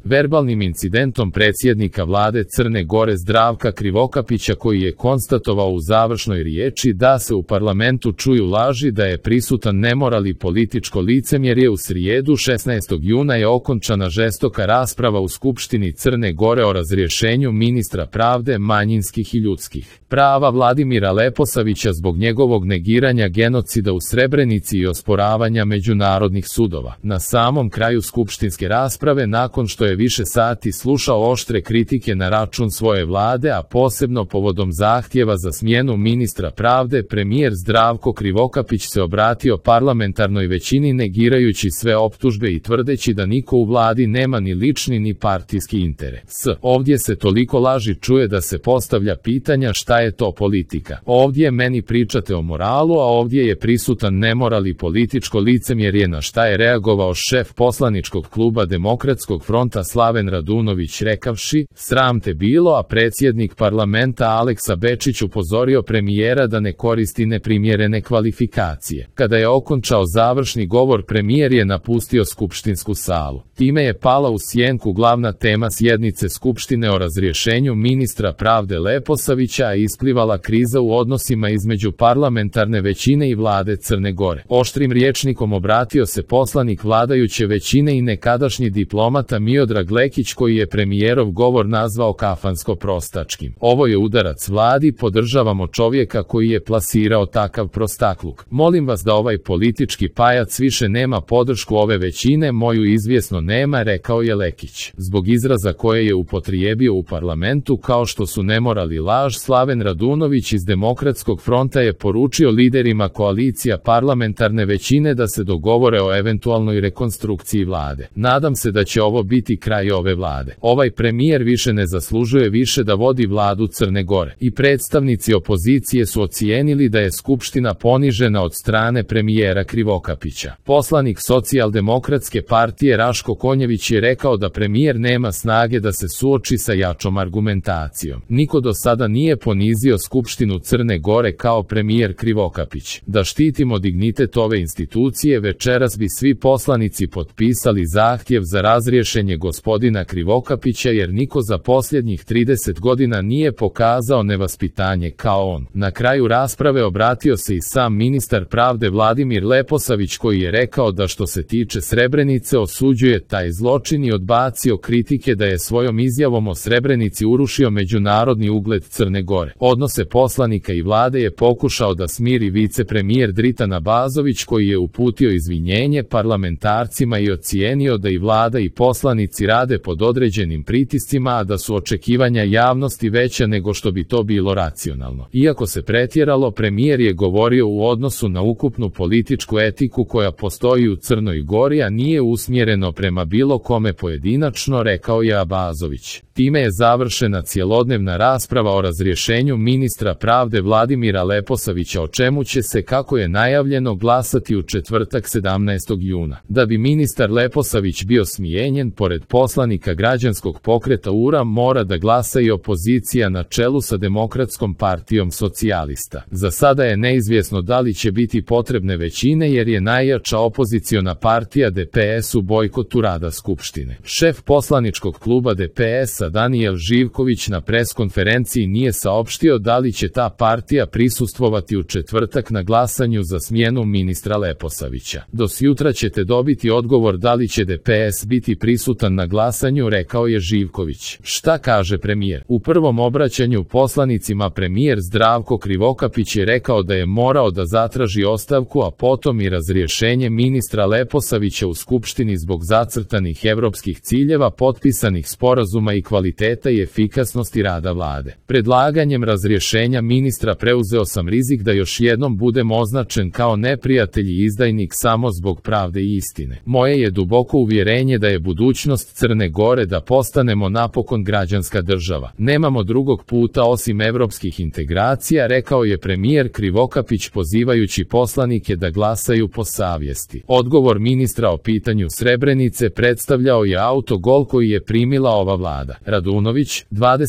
verbalnim incidentom predsjednika vlade Crne Gore Zdravka Krivokapića koji je konstatovao u završnoj riječi da se u parlamentu čuju laži da je prisutan nemoral i političko licemjerje. U srijedu 16. juna je okončana žestoka rasprava u Skupštini Crne Gore o razrješenju ministra pravde, manjinskih i ljudskih prava Vladimira Leposavića zbog njegovog negiranja genocida u Srebrenici i osporavanja međunarodnih sudova. Na samom kraju skupštinske rasprave, nakon što je više sati slušao oštre kritike na račun svoje vlade, a posebno povodom zahtjeva za smjenu ministra pravde, premijer Zdravko Krivokapić se obratio parlamentarnoj većini negirajući sve optužbe i tvrdeći da niko u vladi nema ni lični ni partijski interes. Ovdje se toliko laži čuje da se postavlja pitanja šta je to politika. Ovdje meni pričate o moralu, a ovdje je prisutan nemoral i političko licemjerje, na šta je reagovao šef poslaničkog kluba Demokratskog fronta Slaven Radunović rekavši: sram te bilo, a predsjednik parlamenta Aleksa Bečić upozorio premijera da ne koristi neprimjerene kvalifikacije. Kada je okončao završni govor, premijer je napustio skupštinsku salu. Time je pala u sjenku glavna tema sjednice Skupštine o razrješenju ministra pravde Leposavića, a isplivala kriza u odnosima između parlamentarne većine i vlade Crne Gore. Oštrim rječnikom obratio se poslanik vladajuće većine i nekadašnji diplomata Miodrag Lekić koji je premijerov govor nazvao kafansko-prostačkim. Ovo je udarac vladi, podržavamo čovjeka koji je plasirao takav prostakluk. Molim vas da ovaj politički pajac više nema podršku ove većine, moju izvjesno nema, rekao je Lekić. Zbog izraza koje je upotrijebio u parlamentu kao što su nemoral i laž, Slaven Radunović iz Demokratskog fronta je poručio liderima koalicija parlamentarne većine da se dogovore o eventualnoj rekonstrukciji vlade. Nadam se da će ovo biti kraj ove vlade. Ovaj premijer više ne zaslužuje više da vodi vladu Crne Gore. I predstavnici opozicije su ocijenili da je Skupština ponižena od strane premijera Krivokapića. Poslanik Socijaldemokratske partije Raško Konjević je rekao da premijer nema snage da se suoči sa jačom argumentacijom. Niko do sada nije ponizio Skupštinu Crne Gore kao premijer Krivokapić. Da štitimo dignitet ove institucije, večeras bi svi poslanici potpisali zahtjev za razrješenje gospodina Krivokapića jer niko za posljednjih 30 godina nije pokazao nevaspitanje kao on. Na kraju rasprave obratio se i sam ministar pravde Vladimir Leposavić koji je rekao da što se tiče Srebrenice osuđuje taj zločin i odbacio kritike da je svojom izjavom o Srebrenici urušio međunarodni ugled Crne Gore. Odnose poslanika i vlade je pokušao da smiri vicepremijer Dritan Abazović koji je uputio izvinjenje parlamentarcima i ocijenio da i vlada i poslanici rade pod određenim pritiscima, a da su očekivanja javnosti veća nego što bi to bilo racionalno. Iako se pretjeralo, premijer je govorio u odnosu na ukupnu političku etiku koja postoji u Crnoj Gori, a nije usmjereno prema bilo kome pojedinačno, rekao je Abazović. Time je završena cjelodnevna rasprava o razrješenju ministra pravde Vladimira Leposavića, o čemu će se, kako je najavljeno, glasati u četvrtak 17. juna. Da bi ministar Leposavić bio smijenjen, pored poslanika građanskog pokreta URA mora da glasa i opozicija na čelu sa Demokratskom partijom socijalista. Za sada je neizvjesno da li će biti potrebne većine jer je najjača opoziciona partija DPS u bojkotu rada Skupštine. Šef poslaničkog kluba DPS-a Danijel Živković na preskonferenciji nije saopštio da li će ta partija prisustvovati u četvrtak na glasanju za smjenu ministra Leposavića. Do sutra ćete dobiti odgovor da li će DPS biti prisutan na glasanju, rekao je Živković. Šta kaže premijer? U prvom obraćanju poslanicima premijer Zdravko Krivokapić je rekao da je morao da zatraži ostavku, a potom i razrješenje ministra Leposavića u Skupštini zbog zacrtanih evropskih ciljeva, potpisanih sporazuma i kvaliteta i efikasnosti rada vlade. Predlaganjem razrješenja ministra preuzeo sam rizik da još jednom budem označen kao neprijatelj i izdajnik samo zbog pravde i istine. Moje je duboko uvjerenje da je budućnost Crne Gore da postanemo napokon građanska država. Nemamo drugog puta osim evropskih integracija, rekao je premijer Krivokapić pozivajući poslanike da glasaju po savjesti. Odgovor ministra o pitanju Srebrenice predstavljao je autogol koji je primila ova vlada. Radunović,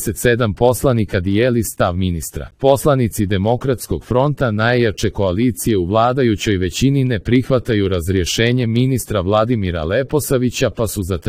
27 poslanika dijeli stav ministra. Poslanici Demokratskog fronta, najjače koalicije u vladajućoj većini, ne prihvataju razrješenje ministra Vladimira Leposavića pa su zatražili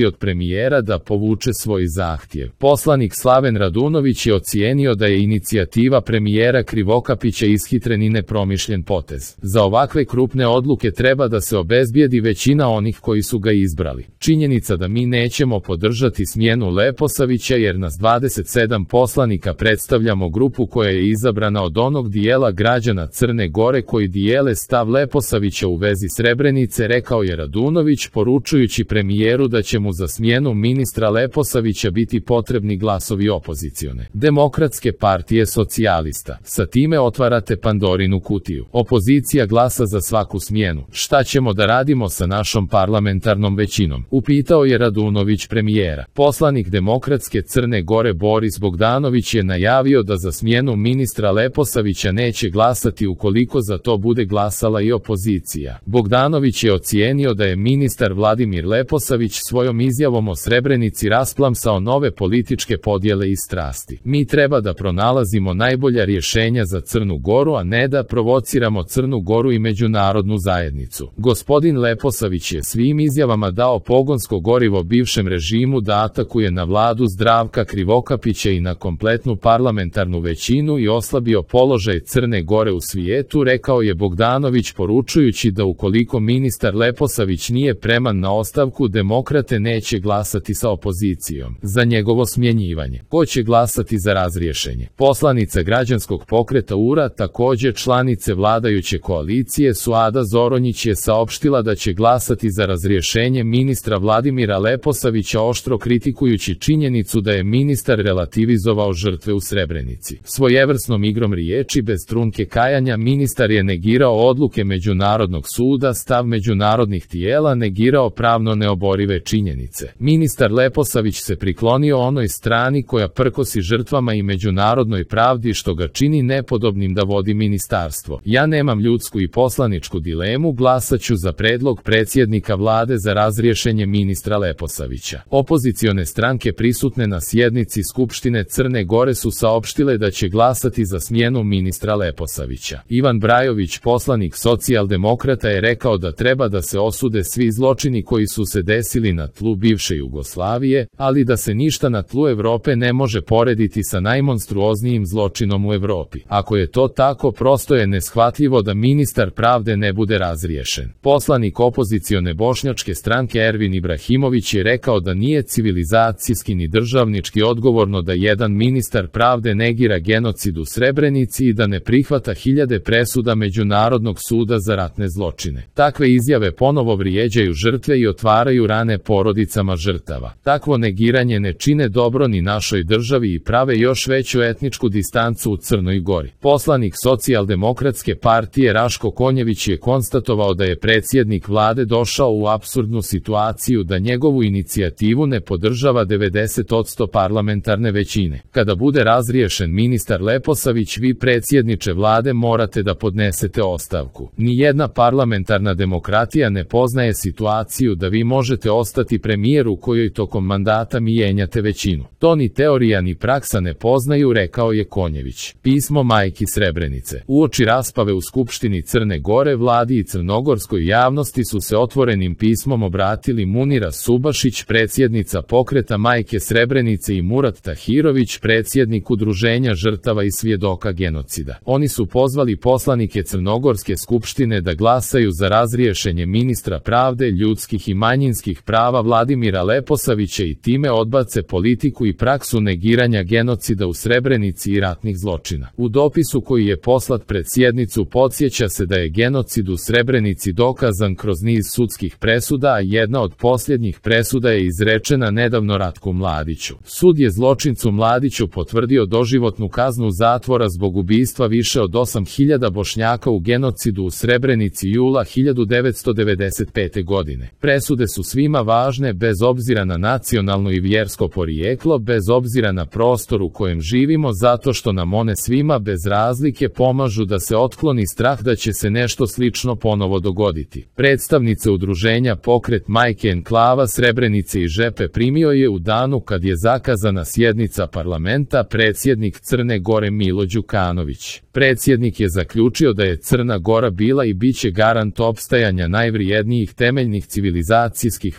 tražili od premijera da povuče svoj zahtjev. Poslanik Slaven Radunović je ocijenio da je inicijativa premijera Krivokapića ishitren i nepromišljen potez. Za ovakve krupne odluke treba da se obezbijedi većina onih koji su ga izbrali. Činjenica da mi nećemo podržati smjenu Leposavića jer nas 27 poslanika predstavljamo grupu koja je izabrana od onog dijela građana Crne Gore koji dijele stav Leposavića u vezi Srebrenice, rekao je Radunović, poručujući premijeru da će mu za smjenu ministra Leposavića biti potrebni glasovi opozicione Demokratske partije socijalista. Sa time otvarate Pandorinu kutiju. Opozicija glasa za svaku smjenu. Šta ćemo da radimo sa našom parlamentarnom većinom? Upitao je Radunović premijera. Poslanik Demokratske Crne Gore Boris Bogdanović je najavio da za smjenu ministra Leposavića neće glasati ukoliko za to bude glasala i opozicija. Bogdanović je ocijenio da je ministar Vladimir Leposavić svojom izjavom o Srebrenici rasplamsao nove političke podjele i strasti. Mi treba da pronalazimo najbolja rješenja za Crnu Goru, a ne da provociramo Crnu Goru i međunarodnu zajednicu. Gospodin Leposavić je svim izjavama dao pogonsko gorivo bivšem režimu da atakuje na vladu Zdravka Krivokapića i na kompletnu parlamentarnu većinu i oslabio položaj Crne Gore u svijetu, rekao je Bogdanović, poručujući da ukoliko ministar Leposavić nije preman na ostavku, demokrate neće glasati sa opozicijom za njegovo smjenjivanje. Ko će glasati za razrješenje? Poslanica građanskog pokreta URA, također članice vladajuće koalicije, Suada Zoronjić je saopštila da će glasati za razrješenje ministra Vladimira Leposavića, oštro kritikujući činjenicu da je ministar relativizovao žrtve u Srebrenici. Svojevrsnom igrom riječi bez trunke kajanja ministar je negirao odluke Međunarodnog suda, stav međunarodnih tijela, negirao pravno neoborive činjenice. Ministar Leposavić se priklonio onoj strani koja prkosi žrtvama i međunarodnoj pravdi, što ga čini nepodobnim da vodi ministarstvo. Ja nemam ljudsku i poslaničku dilemu, glasaću za predlog predsjednika vlade za razrješenje ministra Leposavića. Opozicione stranke prisutne na sjednici Skupštine Crne Gore su saopštile da će glasati za smjenu ministra Leposavića. Ivan Brajović, poslanik socijaldemokrata, je rekao da treba da se osude svi zločini koji su se desili na tlu bivše Jugoslavije, ali da se ništa na tlu Evrope ne može porediti sa najmonstruoznijim zločinom u Evropi. Ako je to tako, prosto je neshvatljivo da ministar pravde ne bude razriješen. Poslanik opozicione bošnjačke stranke Ervin Ibrahimović je rekao da nije civilizacijski ni državnički odgovorno da jedan ministar pravde negira genocid u Srebrenici i da ne prihvata hiljade presuda Međunarodnog suda za ratne zločine. Takve izjave ponovo vrijeđaju žrtve i otvaraju rane porodicama žrtava. Takvo negiranje ne čine dobro ni našoj državi i prave još veću etničku distancu u Crnoj Gori. Poslanik socijaldemokratske partije Raško Konjević je konstatovao da je predsjednik vlade došao u apsurdnu situaciju da njegovu inicijativu ne podržava 90% parlamentarne većine. Kada bude razriješen ministar Leposavić, vi, predsjedniče vlade, morate da podnesete ostavku. Nijedna parlamentarna demokratija ne poznaje situaciju da vi možete ostati premijer u kojoj tokom mandata mijenjate većinu. To ni teorija ni praksa ne poznaju, rekao je Konjević. Pismo majki Srebrenice. Uoči raspave u Skupštini Crne Gore, vladi i crnogorskoj javnosti su se otvorenim pismom obratili Munira Subašić, predsjednica pokreta Majke Srebrenice, i Murat Tahirović, predsjednik Udruženja žrtava i svjedoka genocida. Oni su pozvali poslanike Crnogorske skupštine da glasaju za razriješenje ministra pravde, ljudskih i manjinskih prava Vladimira Leposavića i time odbace politiku i praksu negiranja genocida u Srebrenici i ratnih zločina. U dopisu koji je poslat pred sjednicu podsjeća se da je genocid u Srebrenici dokazan kroz niz sudskih presuda, a jedna od posljednjih presuda je izrečena nedavno Ratku Mladiću. Sud je zločincu Mladiću potvrdio doživotnu kaznu zatvora zbog ubistva više od 8.000 Bošnjaka u genocidu u Srebrenici jula 1995. godine. Presude su svima važne bez obzira na nacionalno i vjersko porijeklo, bez obzira na prostor u kojem živimo, zato što nam one svima bez razlike pomažu da se otkloni strah da će se nešto slično ponovo dogoditi. Predstavnice udruženja Pokret Majke Enklava Srebrenice i Žepe primio je u danu kad je zakazana sjednica parlamenta predsjednik Crne Gore Milo Đukanović. Predsjednik je zaključio da je Crna Gora bila i biće garant opstajanja najvrijednijih temeljnih civilizacijskih vrijednosti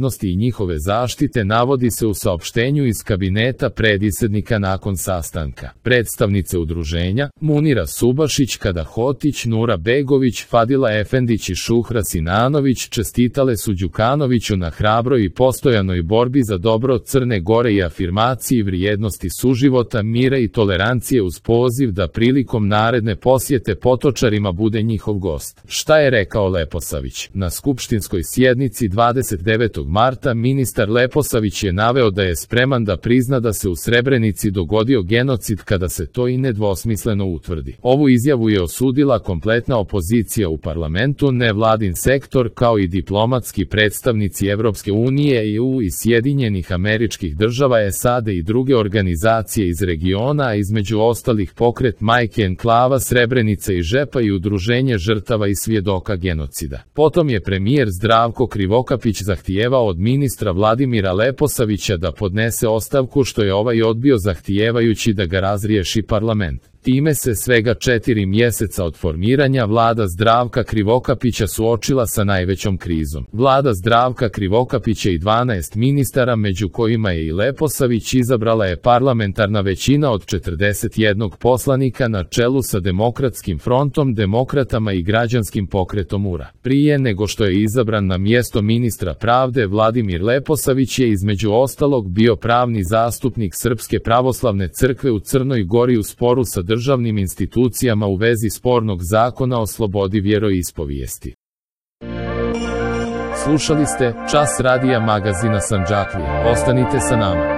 vrijednosti i njihove zaštite navodi se u saopštenju iz kabineta predsednika nakon sastanka. Predstavnice udruženja, Munira Subašić, Kada Hotić, Nura Begović, Fadila Efendić i Šuhra Sinanović čestitale su Đukanoviću na hrabroj i postojanoj borbi za dobro Crne Gore i afirmaciji vrijednosti suživota, mira i tolerancije uz poziv da prilikom naredne posjete Potočarima bude njihov gost. Šta je rekao Leposavić? Na skupštinskoj sjednici 29. marta ministar Leposavić je naveo da je spreman da prizna da se u Srebrenici dogodio genocid kada se to i nedvosmisleno utvrdi. Ovu izjavu je osudila kompletna opozicija u parlamentu, nevladin sektor kao i diplomatski predstavnici Evropske unije, EU i Sjedinjenih Američkih Država, SAD i druge organizacije iz regiona, a između ostalih pokret Majke Enklava Srebrenica i Žepa i Udruženje žrtava i svjedoka genocida. Potom je premijer Zdravko Krivokapić zahtijevao od ministra Vladimira Leposavića da podnese ostavku, što je ovaj odbio zahtijevajući da ga razriješi parlament. Time se svega 4 mjeseca od formiranja vlada Zdravka Krivokapića suočila sa najvećom krizom. Vlada Zdravka Krivokapića i 12 ministara, među kojima je i Leposavić, izabrala je parlamentarna većina od 41 poslanika na čelu sa Demokratskim frontom, Demokratama i Građanskim pokretom URA. Prije nego što je izabran na mjesto ministra pravde, Vladimir Leposavić je između ostalog bio pravni zastupnik Srpske pravoslavne crkve u Crnoj Gori u sporu sa državnim institucijama u vezi spornog zakona o slobodi vjeroispovijesti. Slušali ste Čas radija magazina Sandžaklije. Ostanite sa nama.